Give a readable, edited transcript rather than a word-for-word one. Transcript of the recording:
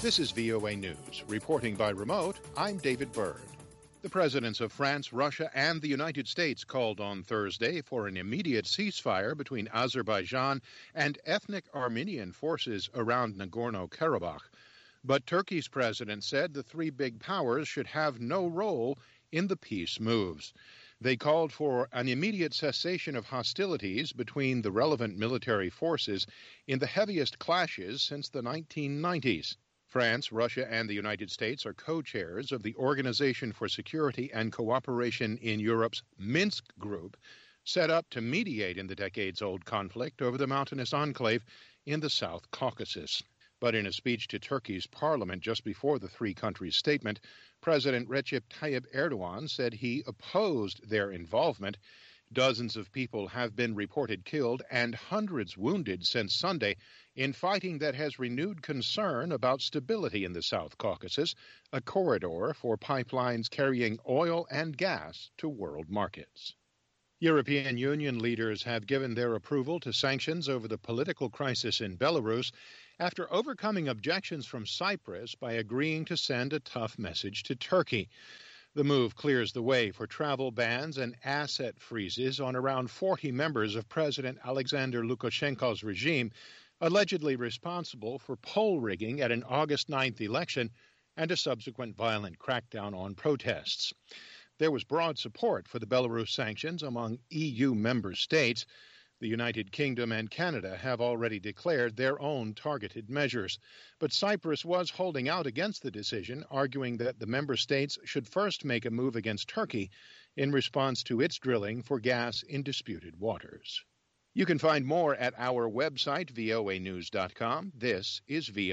This is VOA News. Reporting by remote, I'm David Byrd. The presidents of France, Russia, and the United States called on Thursday for an immediate ceasefire between Azerbaijan and ethnic Armenian forces around Nagorno-Karabakh. But Turkey's president said the three big powers should have no role in the peace moves. They called for an immediate cessation of hostilities between the relevant military forces in the heaviest clashes since the 1990s. France, Russia, and the United States are co-chairs of the Organization for Security and Cooperation in Europe's Minsk Group, set up to mediate in the decades-old conflict over the mountainous enclave in the South Caucasus. But in a speech to Turkey's parliament just before the three countries' statement, President Recep Tayyip Erdogan said he opposed their involvement. Dozens of people have been reported killed and hundreds wounded since Sunday in fighting that has renewed concern about stability in the South Caucasus, a corridor for pipelines carrying oil and gas to world markets. European Union leaders have given their approval to sanctions over the political crisis in Belarus after overcoming objections from Cyprus by agreeing to send a tough message to Turkey. The move clears the way for travel bans and asset freezes on around 40 members of President Alexander Lukashenko's regime, allegedly responsible for poll rigging at an August 9th election and a subsequent violent crackdown on protests. There was broad support for the Belarus sanctions among EU member states. The United Kingdom and Canada have already declared their own targeted measures. But Cyprus was holding out against the decision, arguing that the member states should first make a move against Turkey in response to its drilling for gas in disputed waters. You can find more at our website, voanews.com. This is VOA.